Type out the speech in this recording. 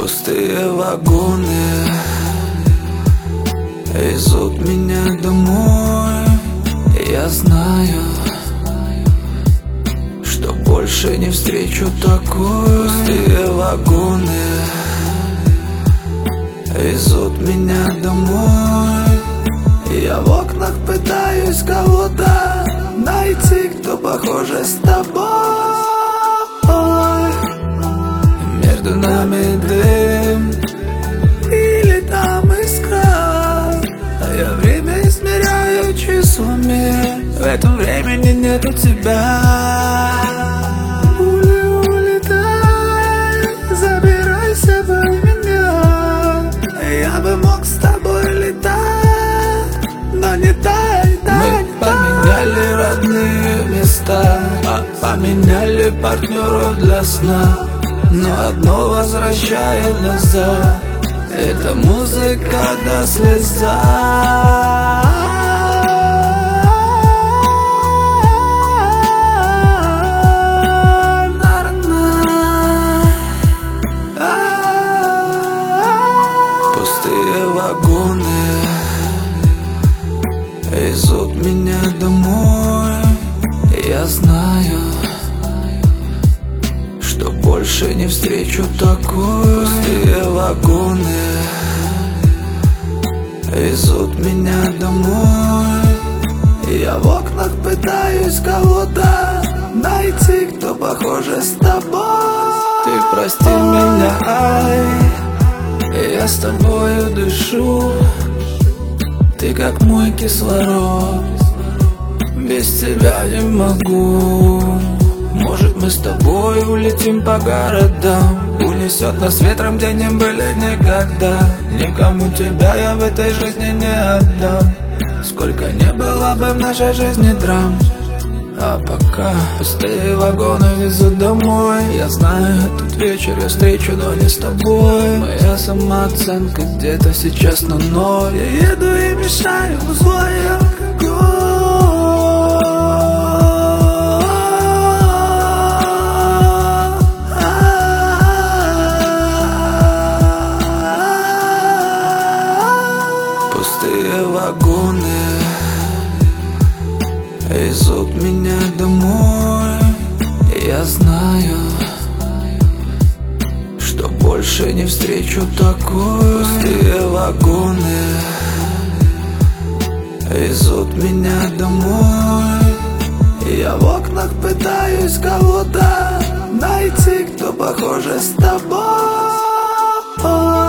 Пустые вагоны везут меня домой. Я знаю, что больше не встречу такой. Пустые вагоны везут меня домой. Я в окнах пытаюсь кого-то найти, кто похож с тобой. Между нами дым или там искра, а я время измеряю часами. В этом времени нету тебя. Улетай, забирай с собой меня. Я бы мог с тобой летать, но не дай. Мы поменяли родные места, поменяли партнеров для сна, но одно возвращает назад. Это музыка до слеза. Пустые вагоны везут меня домой. Я знаю, что больше не встречу такой. Пустые вагоны везут меня домой. Я в окнах пытаюсь кого-то найти, кто похож с тобой. Ты прости меня, ай, я с тобою дышу. Ты как мой кислород, без тебя не могу. Может, мы с тобой улетим по городам, унесет нас ветром, где не были никогда. Никому тебя я в этой жизни не отдам. Сколько не было бы в нашей жизни драм. А пока пустые вагоны везут домой. Я знаю, этот вечер я встречу, но не с тобой. Моя самооценка где-то сейчас на ноль. Я еду и мешаю злой алкоголь. Пустые вагоны везут меня домой. Я знаю, что больше не встречу такой. Пустые вагоны везут меня домой. Я в окнах пытаюсь кого-то найти, кто похож с тобой.